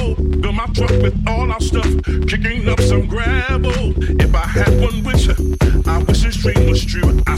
travel. Fill my truck with all our stuff, kicking up some gravel. If I had one wish, I wish this dream was true.